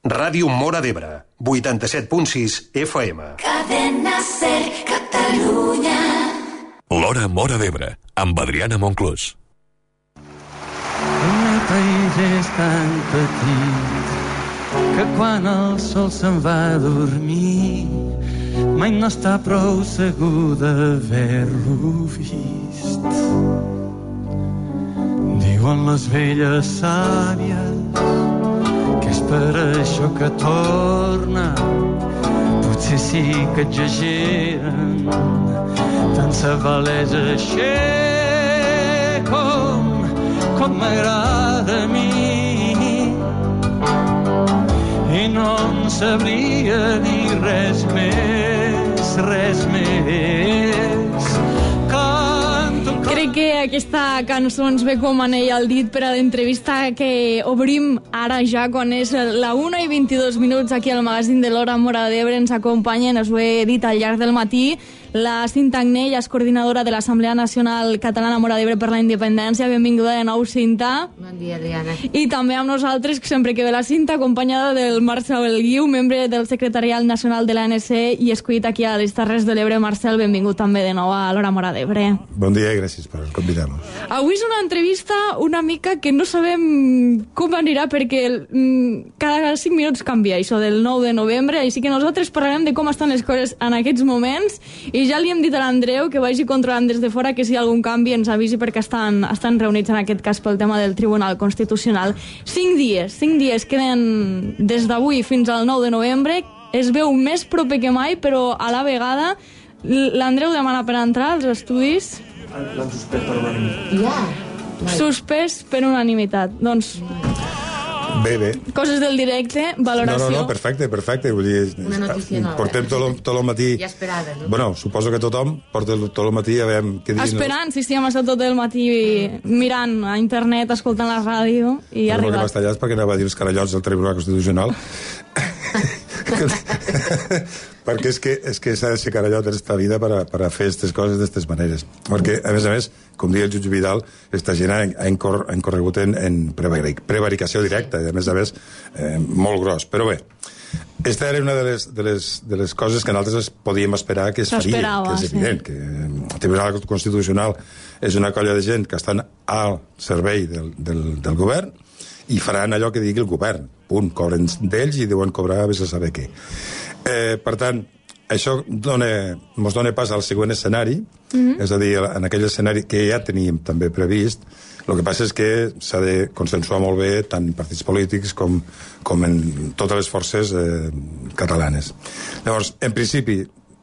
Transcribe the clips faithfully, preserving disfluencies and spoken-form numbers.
Ràdio Móra d'Ebre, vuitanta-set punt sis F M. Cadena Ser, Catalunya. L'Hora Móra d'Ebre, amb Adriana Monclús. El país és tan petit que quan el sol se'n va a dormir mai no està prou segur d'haver-lo vist. Diuen les velles sàvies que és per això que torna. Potser sí que exageren, tant se valeix així com, com m'agrada a mi. I no en sabria dir res més, res més. Canto, canto. Crec que aquesta cançó ens ve com anell al dit per a l'entrevista que obrim ara ja, quan és la una i vint-i-dos minuts aquí al magazín de l'Hora Móra d'Ebre. Ens acompanyen, us ho he dit al llarg del matí, la Cinta Agnell, és coordinadora de l'Assemblea Nacional Catalana Móra d'Ebre per la Independència. Benvinguda de nou, Cinta. Bon dia, Adriana. I també amb nosaltres, sempre que ve la Cinta, acompanyada del Marcel Guiu, membre del Secretariat Nacional de l'A N C i escollit aquí a les Terres de l'Ebre. Marcel, benvingut també de nou a l'Hora Móra d'Ebre. Bon dia i gràcies per convidar-nos. Avui és una entrevista una mica que no sabem com anirà, perquè cada cinc minuts canvia això del nou de novembre, així que nosaltres parlarem de com estan les coses en aquests moments, i ja li hem dit a l'Andreu que vagi controlant des de fora, que si hi ha algun canvi ens avisi, perquè estan, estan reunits en aquest cas pel tema del Tribunal Constitucional. Cinc dies, cinc dies queden des d'avui fins al nou de novembre, es veu més proper que mai, però a la vegada l'Andreu demana per entrar als estudis. L'han suspès per unanimitat. Ja. Suspès per unanimitat. Doncs... Bé, bé. Coses del directe, valoració. No, no, no, perfecte, perfecte. Vull dir, una notícia nova. Portem tot el, tot el matí... Ja esperada, no? Bueno, suposo que tothom porta tot el matí a veure què diuen... Esperant, sí, sí, hem estat tot el matí mirant a internet, escoltant la ràdio, i ha arribat. Que m'està allà és perquè anava a dir els carallots del Tribunal Constitucional. Perquè és que, és que s'ha de ser carallot en esta vida per a, per a fer aquestes coses d'aquestes maneres. Perquè, a més a més, com diu el jutge Vidal, esta gent ha, ha, incor, ha incorregut en, en prevaricació directa, i a més a més, eh, molt gros. Però bé, esta era una de les, de les, de les coses que nosaltres podíem esperar que es faria, que és evident, sí. Que el Tribunal Constitucional és una colla de gent que estan al servei del, del, del govern, i faran allò que digui el govern. Punt. Cobren d'ells i deuen cobrar a vés a saber què. Eh, per tant, això dona, mos dona pas al següent escenari, mm-hmm. és a dir, en aquell escenari que ja teníem també previst. El que passa és que s'ha de consensuar molt bé tant en partits polítics com, com en totes les forces eh, catalanes. Llavors, en principi,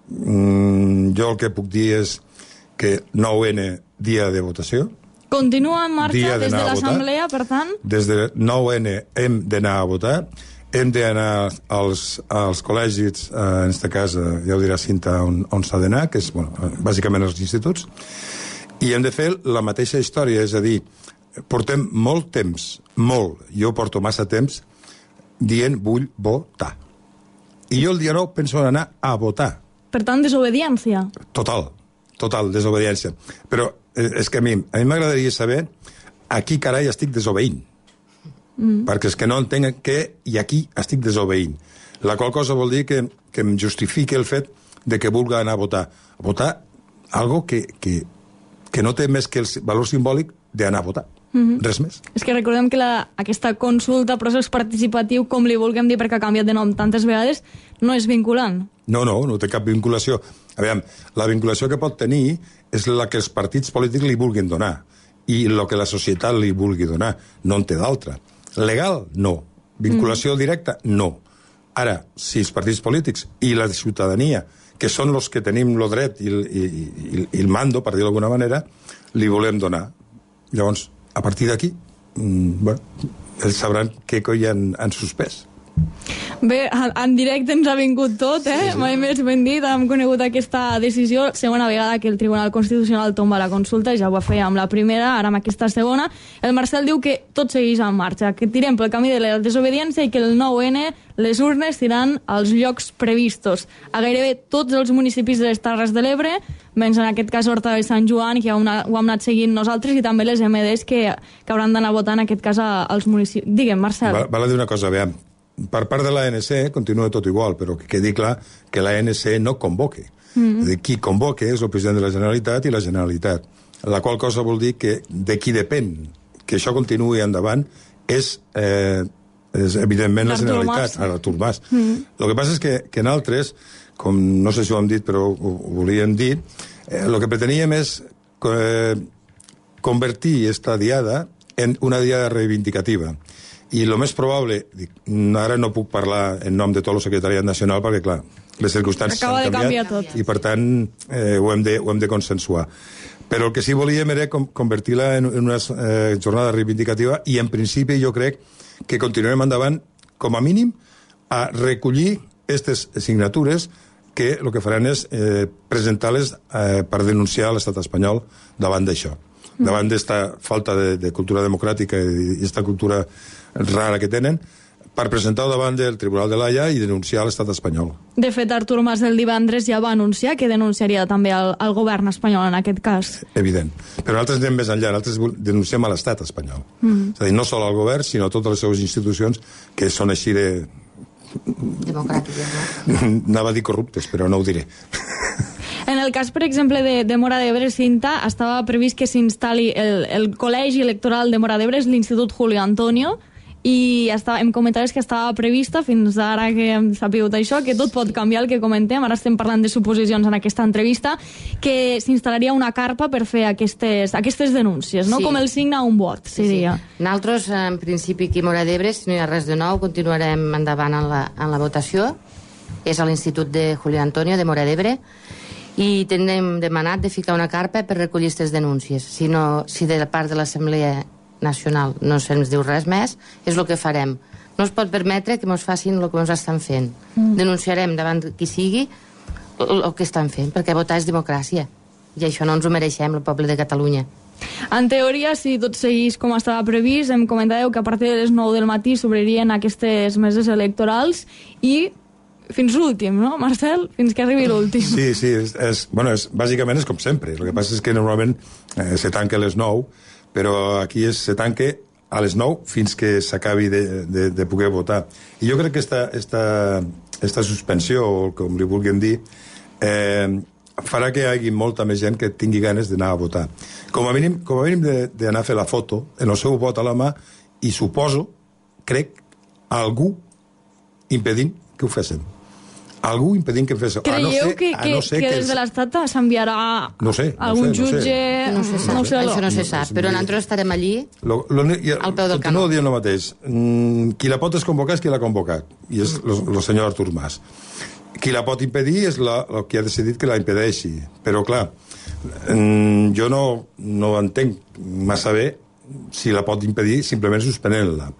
mmm, jo el que puc dir és que nou ene, dia de votació. Continua en marxa des de l'Assemblea, per tant? Des de nou ene hem d'anar a votar, hem d'anar als, als col·legis, en aquest cas, ja ho dirà Cinta, on, on s'ha d'anar, que és, bueno, bàsicament als instituts, i hem de fer la mateixa història, és a dir, portem molt temps, molt, jo porto massa temps, dient vull votar. I jo el dia nou penso anar a votar. Per tant, desobediència. Total, total, desobediència. Però és que a mi a mi m'agradaria saber a qui carai estic desobeint. Mm. Perquè és que no entenc què i a qui estic desobeint. La qual cosa vol dir que, que em justifique el fet de que vulgui anar a votar. A votar algo que, que, que no té més que el valor simbòlic d'anar a votar. Mm-hmm. Res més. És que recordem que la, aquesta consulta, procés participatiu, com li vulguem dir perquè ha canviat de nom tantes vegades, no és vinculant. No, no, no té cap vinculació. A veure, la vinculació que pot tenir és la que els partits polítics li vulguin donar i el que la societat li vulgui donar. No en té d'altra. Legal, no. Vinculació mm. directa, no. Ara, si els partits polítics i la ciutadania, que són els que tenim el dret i el, i, i, i el mando, per dir-ho d'alguna manera, li volem donar. Llavors, a partir d'aquí, mm, bueno, ells sabran què coi han, han suspès. Bé, en directe ens ha vingut tot, eh? Sí, sí. Mai més ben dit, hem conegut aquesta decisió, segona vegada que el Tribunal Constitucional tomba la consulta, ja ho va fer amb la primera, ara amb aquesta segona. El Marcel diu que tot segueix en marxa, que tirem pel camí de la desobediència i que el nou ene les urnes tiran als llocs previstos. A gairebé tots els municipis de les Terres de l'Ebre, menys en aquest cas Horta de Sant Joan, que ja ho hem anat seguint nosaltres, i també les eme des que, que hauran d'anar a votar en aquest cas als municipis. Digue'm, Marcel. Val, val a dir una cosa, veiem. per part de l'A N C continua tot igual, però que quedi clar que l'A N C no convoque. Mm-hmm. És a dir, qui convoque és el president de la Generalitat i la Generalitat. La qual cosa vol dir que de qui depèn que això continuï endavant és, eh, és evidentment la Generalitat, Artur Mas. Mm-hmm. El que passa és que, que en altres, com no sé si ho hem dit, però ho, ho volíem dir, eh, el que preteníem és eh, convertir esta diada en una diada reivindicativa. I el més probable, dic, ara no puc parlar en nom de tot el secretariat nacional perquè, clar, les circumstàncies s'han canviat tot. I, per tant, eh, ho, hem de, ho hem de consensuar. Però el que sí volíem era convertir-la en, en una eh, jornada reivindicativa i, en principi, jo crec que continuarem endavant, com a mínim, a recollir aquestes signatures que el que faran és eh, presentar-les eh, per denunciar l'estat espanyol davant d'això. Mm. Davant d'esta falta de, de cultura democràtica i aquesta cultura rara que tenen, per presentar-ho davant del Tribunal de l'Haia i denunciar l'estat espanyol. De fet, Artur Mas el divendres ja va anunciar que denunciaria també el, el govern espanyol en aquest cas. Evident. Però nosaltres anem més enllà, nosaltres denunciem a l'estat espanyol. Mm. És a dir, no sol al govern, sinó a totes les seves institucions que són així de... democràtiques, no? Anava a dir corruptes, però no ho diré. En el cas, per exemple, de, de Móra d'Ebre, Cinta, estava previst que s'instal·li el, el col·legi electoral de Móra d'Ebre, l'Institut Julio Antonio, i estava, em comentaves que estava prevista, fins ara que hem sabut això, que tot pot canviar el que comentem, ara estem parlant de suposicions en aquesta entrevista, que s'instal·laria una carpa per fer aquestes, aquestes denúncies, no? Sí. Com el signe a un vot, seria. Sí, sí. Nosaltres, en principi, aquí a Móra d'Ebre, si no hi ha res de nou, continuarem endavant en la, en la votació. És a l'Institut de Julio Antonio de Móra d'Ebre, i tenim demanat de ficar una carpa per recollir aquestes denúncies. Si, no, si de la part de l'Assemblea Nacional no se'ns diu res més, és el que farem. No es pot permetre que ens facin el que ens estan fent. Mm. Denunciarem davant qui sigui el que estan fent, perquè votar és democràcia. I això no ens ho mereixem, el poble de Catalunya. En teoria, si tot seguís com estava previst, em comentàveu que a partir de les nou del matí s'obririen aquestes meses electorals i fins l'últim, no, Marcel? Fins que arribi l'últim. Sí, sí, és, és, bueno, és, bàsicament és com sempre. El que passa és que normalment eh, se tanca a les nou, però aquí es, se tanca a les nou fins que s'acabi de, de, de poder votar. I jo crec que esta, esta, esta suspensió, o com li vulguem dir, eh, farà que hi hagi molta més gent que tingui ganes d'anar a votar. Com a mínim, com a mínim d'anar a fer la foto, en el seu vot a la mà, i suposo, crec, algú impedint que ho féssim. Algú impedint que fes... Creieu no ser, que, que, no que, que des de l'Estat s'enviarà no sé, no algun sé, no jutge... No se sap, no sé, això no se sap, però nosaltres estarem allí lo, lo, ja, al peu del canó. Continuo dient el mateix. Mm, qui la pot es convocar és qui l'ha convocat, i és el senyor Artur Mas. Qui la pot impedir és la, el que ha decidit que la impedeixi. Però, clar, mm, jo no, no entenc massa bé si la pot impedir simplement suspenent-la.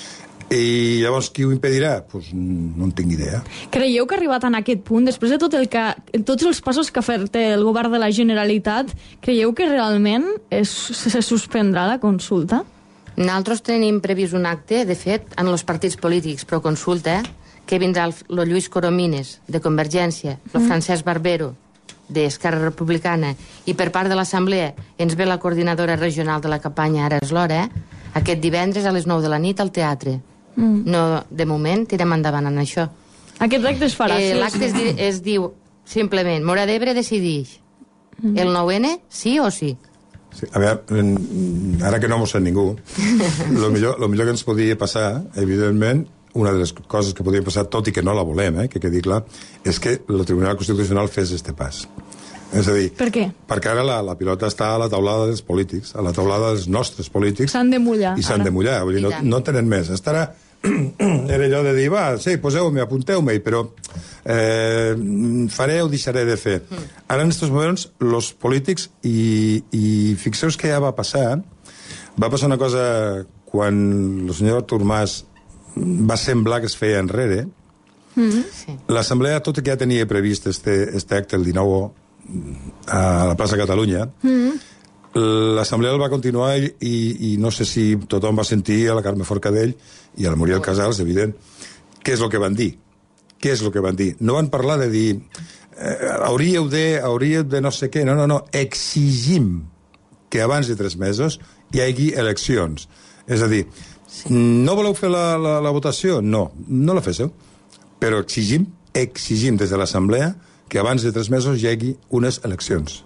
I llavors qui ho impedirà? Pues no en tinc idea. Creieu que ha arribat en aquest punt, després de tot el que, tots els passos que ha fet el govern de la Generalitat, creieu que realment es, se suspendrà la consulta? Nosaltres tenim previst un acte, de fet, en els partits polítics, però consulta, que vindrà el, el Lluís Coromines, de Convergència, el mm. Francesc Barbero, d'Esquerra Republicana, i per part de l'Assemblea ens ve la coordinadora regional de la campanya Ara és l'hora, aquest divendres a les nou de la nit al teatre. Mm. No, de moment tirem endavant en això. Aquest acte es farà. Eh, L'acte es, di es diu simplement Móra d'Ebre decidix mm. el nou ene sí o sí. Sí, a veure, ara que no m'ho sent ningú, el millor, lo millor que ens podia passar, evidentment, una de les coses que podia passar, tot i que no la volem, eh, que quedi clar, és que el Tribunal Constitucional fes este pas. És a dir, per què? Perquè ara la, la pilota està a la taulada dels polítics, a la taulada dels nostres polítics. S'han de mullar. I s'han de mullar, vull dir, no, no tenen més. Estarà... Era allò de dir, va, sí, poseu-me, apunteu-me, però eh, faré o deixaré de fer. Mm. Ara, en aquests moments, els polítics, i, i fixeu-vos que ja va passar, va passar una cosa quan el senyor Artur Mas va semblar que es feia enrere, mm. sí. L'Assemblea, tot i que ja tenia previst este, este acte el dinou a la plaça Catalunya, mm. l'Assemblea el va continuar i, i, i no sé si tothom va sentir a la Carme Forcadell i al Muriel Casals, evident, què és el que van dir. Què és el que van dir? No van parlar de dir eh, hauríeu de, hauríeu de no sé què, no, no, no, exigim que abans de tres mesos hi hagi eleccions. És a dir, Sí. No voleu fer la, la, la votació? No, no la féssiu. Però exigim, exigim des de l'Assemblea que abans de tres mesos hi hagi unes eleccions.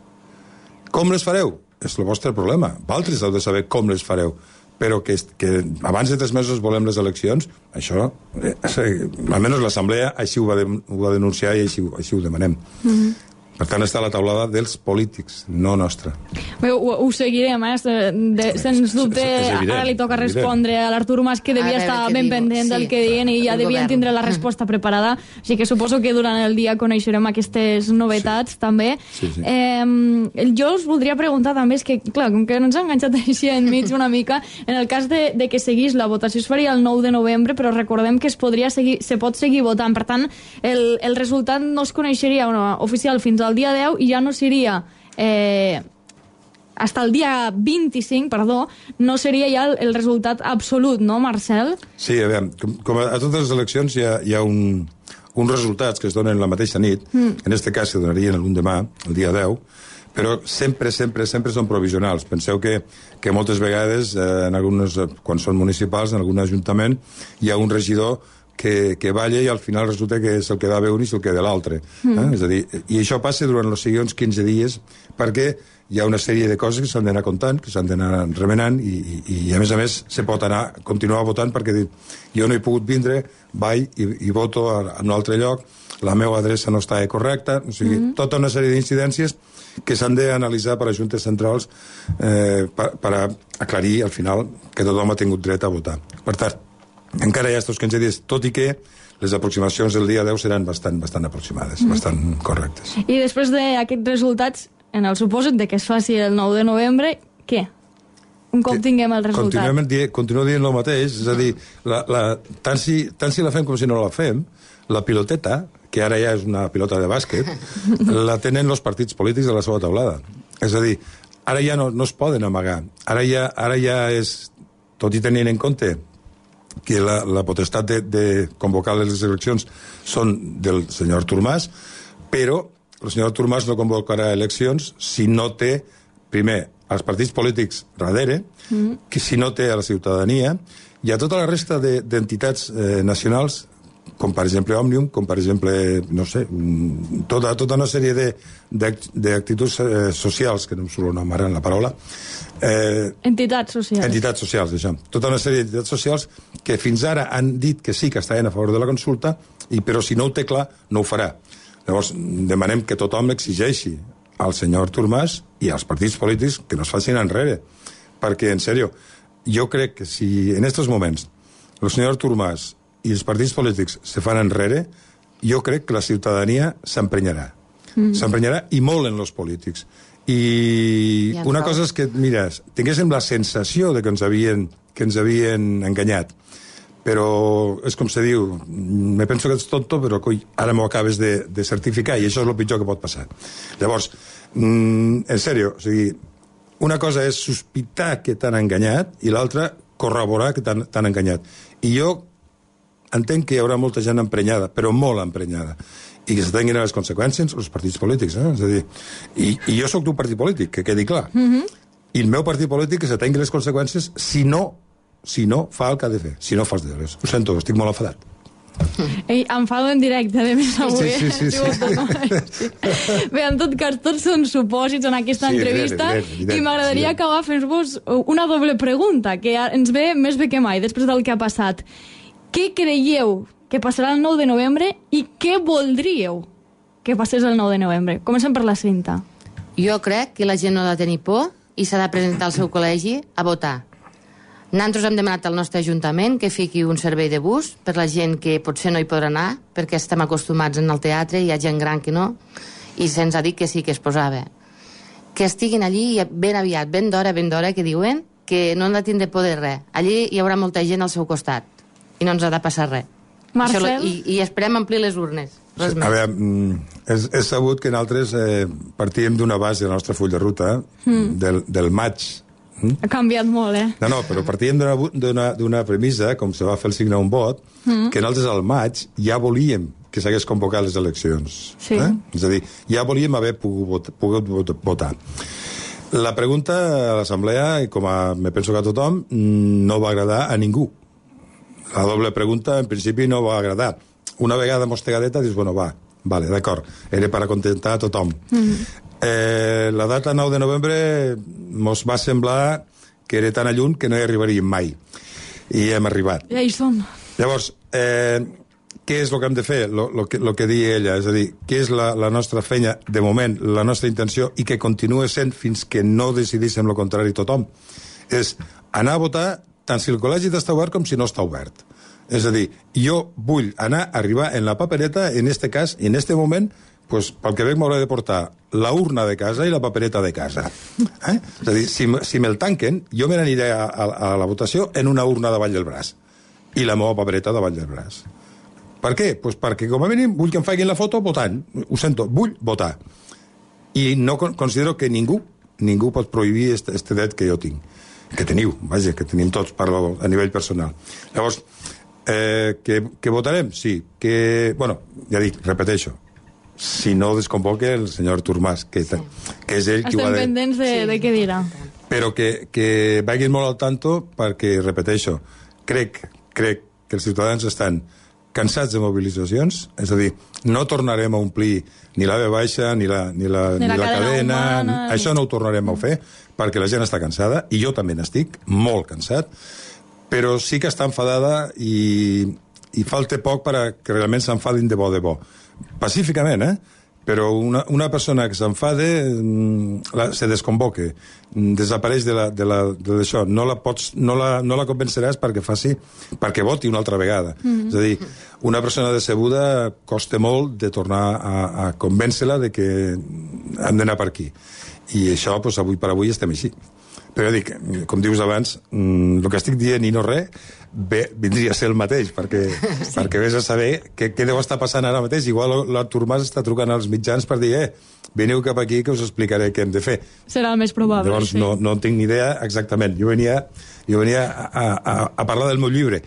Com les fareu? És el vostre problema. Vosaltres heu de saber com les fareu. Però que, que abans de tres mesos volem les eleccions, això, eh, almenys l'Assemblea així ho va, de, ho va denunciar i així, així ho demanem. Mm-hmm. Per tant, està a la taulada dels polítics, no nostra. Bé, ho, ho seguirem, eh? De, sens dubte, és, és evident, ara li toca respondre a l'Artur Mas, que devia estar ben pendent del sí, que deien i ja devien tindre la resposta preparada. Així que suposo que durant el dia coneixerem aquestes novetats, sí. també. Sí, sí. Eh, jo us voldria preguntar també, és que, clar, com que no ens ha enganxat així enmig una mica, en el cas de, de que seguís, la votació es faria el nou de novembre, però recordem que es podria seguir, se pot seguir votant. Per tant, el, el resultat no es coneixeria no, oficial fins al dia deu i ja no seria eh, hasta el dia vint-i-cinc, perdó, no seria ja el, el resultat absolut, no, Marcel? Sí, a veure, com, com a, a totes les eleccions hi ha, hi ha un, uns resultats que es donen la mateixa nit, mm. en aquest cas se donarien l'endemà, el dia deu, però sempre, sempre, sempre són provisionals. Penseu que, que moltes vegades, eh, en algunes, quan són municipals, en algun ajuntament, hi ha un regidor que, que balla i al final resulta que és el que va bé un i és el que de l'altre. Mm. Eh? És a dir, i això passa durant els següents quinze dies perquè hi ha una sèrie de coses que s'han d'anar comptant, que s'han d'anar remenant i, i, i a més a més se pot anar, continuar votant perquè dir, jo no he pogut vindre, vaig i, i voto a, a un altre lloc, la meva adreça no està correcta, o sigui, mm. tota una sèrie d'incidències que s'han d'analitzar per a juntes centrals eh, per, per a aclarir al final que tothom ha tingut dret a votar. Per tant, encara hi ha estos quinze dies, tot i que les aproximacions del dia deu seran bastant, bastant aproximades, mm. bastant correctes. I després d'aquests resultats, en el supòsit de que es faci el nou de novembre, què? Un cop que tinguem el resultat. Di continuo dient el mateix, és a dir, la, la, tant, si, tant si la fem com si no la fem, la piloteta, que ara ja és una pilota de bàsquet, la tenen els partits polítics a la seva taulada. És a dir, ara ja no, no es poden amagar. Ara ja, ara ja és, tot i tenint en compte que la, la potestat de, de convocar les eleccions són del senyor Artur Mas, però el senyor Artur Mas no convocarà eleccions si no té, primer, els partits polítics darrere, mm. que si no té a la ciutadania, i a tota la resta d'entitats de, eh, nacionals, com per exemple Òmnium, com per exemple, no sé, tota, tota una sèrie d'actituds eh, socials, que no em surt el nom ara en la paraula. Eh, entitats socials. Entitats socials, això. Tota una sèrie d'entitats socials que fins ara han dit que sí que estaven a favor de la consulta, i però si no ho té clar, no ho farà. Llavors, demanem que tothom exigeixi al senyor Artur Mas i als partits polítics que no es facin enrere. Perquè, en sèrio, jo crec que si en aquests moments el senyor Artur Mas i els partits polítics se fan enrere, jo crec que la ciutadania s'emprenyarà. Mm. S'emprenyarà i molt en els polítics. I ja una cosa és que, mira, tinguéssim la sensació de que ens havien, que ens havien enganyat. Però és com se diu, me penso que ets tonto, però coi, ara m'ho acabes de, de certificar i això és el pitjor que pot passar. Llavors, mm, en sèrio, o sigui, una cosa és sospitar que t'han enganyat i l'altra corroborar que t'han enganyat. I jo entenc que hi haurà molta gent emprenyada, però molt emprenyada, i que se tinguin les conseqüències els partits polítics. Eh? És a dir, i, i jo sóc d'un partit polític, que quedi clar. Mm-hmm. I el meu partit polític que se tingui les conseqüències si no, si no fa el que ha de fer, si no fa els deures. Ho sento, estic molt enfadat. Ei, enfado en directe, de més avui. Sí, sí, sí, sí. sí. Bé, en tot cas, tots són supòsits en aquesta sí, entrevista evident, evident, i m'agradaria acabar fent-vos una doble pregunta, que ens ve més bé que mai, després del que ha passat. Què creieu que passarà el nou de novembre i què voldríeu que passés el nou de novembre? Comencem per la Cinta. Jo crec que la gent no ha de tenir por i s'ha de presentar al seu col·legi a votar. Nosaltres hem demanat al nostre ajuntament que fiqui un servei de bus per la gent que potser no hi podrà anar, perquè estem acostumats en el teatre, hi ha gent gran que no, i se'ns ha dit que sí que es posava. Que estiguin allí ben aviat, ben d'hora, ben d'hora, que diuen que no han de tindre por de res. Allí hi haurà molta gent al seu costat i no ens ha de passar res. Marcel? Això, i, I esperem omplir les urnes. Res sí, a veure, és, és sabut que nosaltres eh, partíem d'una base de la nostra full de ruta, mm. del, del maig. Mm? Ha canviat molt, eh? No, no, però partíem d'una premissa, com se va fer el signar un vot, mm. que nosaltres al maig ja volíem que s'hagués convocat les eleccions. Sí. Eh? És a dir, ja volíem haver pogut, pogut votar. La pregunta a l'Assemblea, i com a, me penso que a tothom, no va agradar a ningú. la doble pregunta, en principi, no va agradar. Una vegada mostegadeta, dius, bueno, va, vale, d'acord, era per acontentar a tothom. Mm-hmm. eh, la data nou de novembre mos va semblar que era tan a lluny que no hi arribaríem mai. I hem arribat. Ja hi som. Llavors, eh, què és el que hem de fer? El que, lo que deia ella, és a dir, què és la, la nostra feina, de moment, la nostra intenció, i que continua sent fins que no decidíssim el contrari tothom, és anar a votar tant si el col·legi està obert com si no està obert. És a dir, jo vull anar a arribar en la papereta, en este cas, en este moment, pues, pel que veig m'haurà de portar la urna de casa i la papereta de casa. Eh? És a dir, si, si me'l tanquen, jo me n'aniré a, a, a la votació en una urna davall del braç i la meva papereta davall del braç. Per què? Pues perquè, com a mínim, vull que em facin la foto votant. Ho sento, vull votar. I no considero que ningú, ningú pot prohibir este, este dret que jo tinc. Que teniu, vaja, que tenim tots, parlo a nivell personal. Llavors, eh, que, que votarem? Sí. Que, bueno, ja dic, repeteixo, si no desconvoque el senyor Artur Mas, que, sí. que és ell qui ho ha de... Estem pendents de, sí. de què dirà. Però que, que vagin molt al tanto perquè, repeteixo, crec, crec que els ciutadans estan cansats de mobilitzacions, és a dir, no tornarem a omplir ni la ve baixa, ni la, ni la, ni ni la, la cadena, cadena humana, això no ho tornarem a fer, perquè la gent està cansada, i jo també n'estic, molt cansat, però sí que està enfadada i, i falta poc perquè realment s'enfadin de bo de bo. Pacíficament, eh? Però una, una persona que s'enfade la, se desconvoque, desapareix de, la, de, la, de això. No la, pots, no, la, no la convenceràs perquè faci, perquè voti una altra vegada. Mm-hmm. És a dir, una persona decebuda costa molt de tornar a, a convèncer-la de que hem d'anar per aquí. I això, doncs, avui per avui estem així. Però dic, com dius abans, el que estic dient i no res, bé, vindria a ser el mateix, perquè, sí. perquè vés a saber què, què deu estar passant ara mateix. Igual l'Artur Mas està trucant als mitjans per dir, eh, veniu cap aquí que us explicaré què hem de fer. Serà el més probable. Llavors sí. no, no en tinc ni idea exactament. Jo venia, jo venia a, a, a parlar del meu llibre.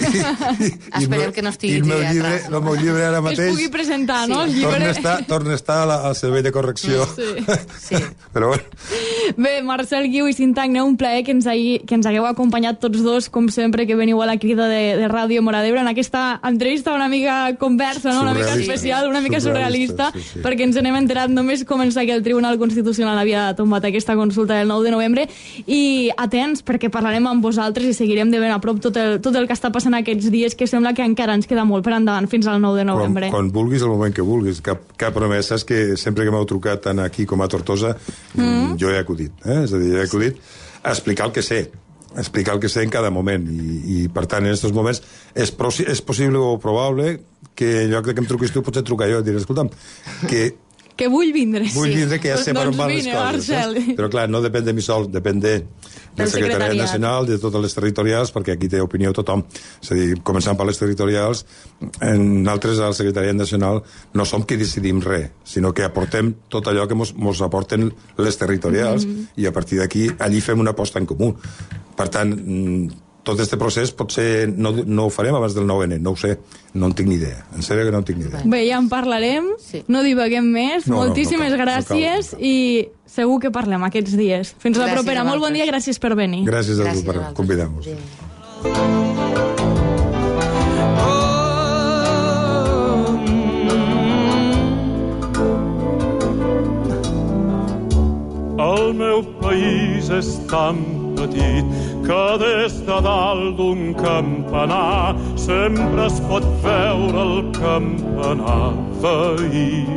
Esperem que no estigui el meu llibre, el meu llibre ara mateix... Que es pugui presentar, sí. no? El llibre... Torna a estar, torna a estar a la, al servei de correcció. Sí. sí. Però bueno... Bé, Marcel Guiu i Cintagne, un plaer que ens, hagi, que ens hagueu acompanyat tots dos, com sempre, que veniu a la crida de, de Ràdio Móra d'Ebre, en aquesta entrevista una mica conversa, no? Una mica especial, una mica surrealista, surrealista sí, sí. perquè ens n'hem enterat només començar que el Tribunal Constitucional havia tombat aquesta consulta del nou de novembre, i atents, perquè parlarem amb vosaltres i seguirem de ben a prop tot el, tot el que està passant aquests dies, que sembla que encara ens queda molt per endavant fins al nou de novembre. Quan, quan vulguis, el moment que vulguis. Cap, cap promesa, és que sempre que m'heu trucat tant aquí com a Tortosa, mm. jo he acudit. Eh? És a dir, he acudit a explicar el que sé, a explicar el que sé en cada moment. I, i per tant, en aquests moments, és, és possible o probable que en lloc de que em truquis tu, potser trucar jo i diré, escolta'm, que... que vull vindre. Vull sí. vindre, que ja sé per on van les coses. Eh? Però clar, no depèn de mi sol, depèn de, del Secretariat Nacional, de totes les territorials, perquè aquí té opinió tothom. És a dir, començant per les territorials, en altres al Secretariat Nacional no som qui decidim res, sinó que aportem tot allò que mos, mos aporten les territorials, mm-hmm. i a partir d'aquí allí fem una aposta en comú. Per tant, tot aquest procés potser no, no ho farem abans del nou ene, no ho sé, no en tinc ni idea, en sèrio que no en tinc ni idea. Bé, ja en parlarem, sí. no divaguem més, no, moltíssimes no, no cal, gràcies no cal, no. i segur que parlem aquests dies. Fins gràcies la propera, molt bon dia, gràcies per venir. Gràcies a tu per convidar-nos. El meu país és tan petit que des de dalt d'un campanar sempre es pot veure el campanar veí.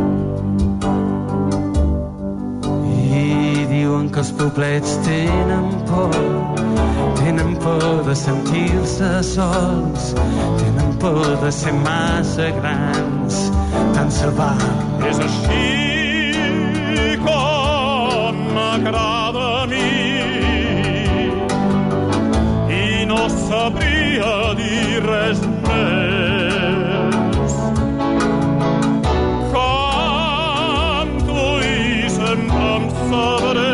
I diuen que els poblets tenen por, tenen por de sentir-se sols, tenen por de ser massa grans, tan salvats. És així com m'agrada a mi, i no sabria dir res més. Canto i sempre em sabré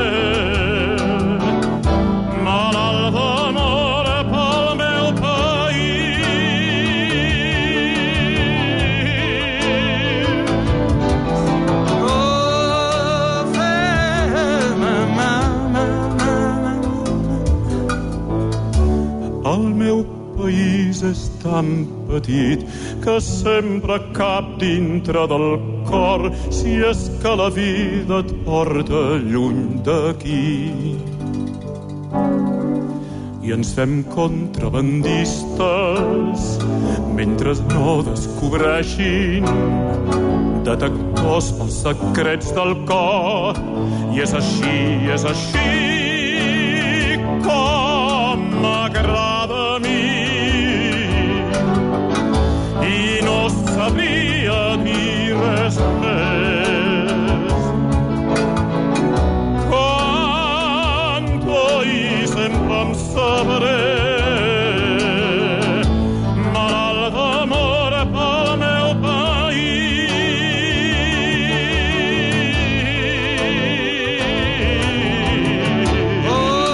malalt d'amor pel meu país. Oh, fema, mama, mama. El meu país tan petit que sempre cap dintre del cor, si és que la vida et porta lluny d'aquí. I ens fem contrabandistes mentre no descobreixin detectors pels secrets del cor. I és així, és així com m'agrada a mi, i no sabria dir res més. Canto i sempre em sabré malalt d'amor pel meu país.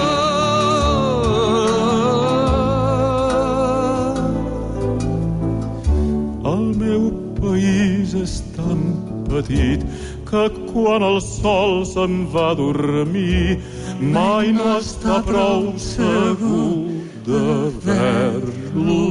Oh, el meu país és tan petit que quan el sol se'n va a dormir mai no està prou segur de ver-lo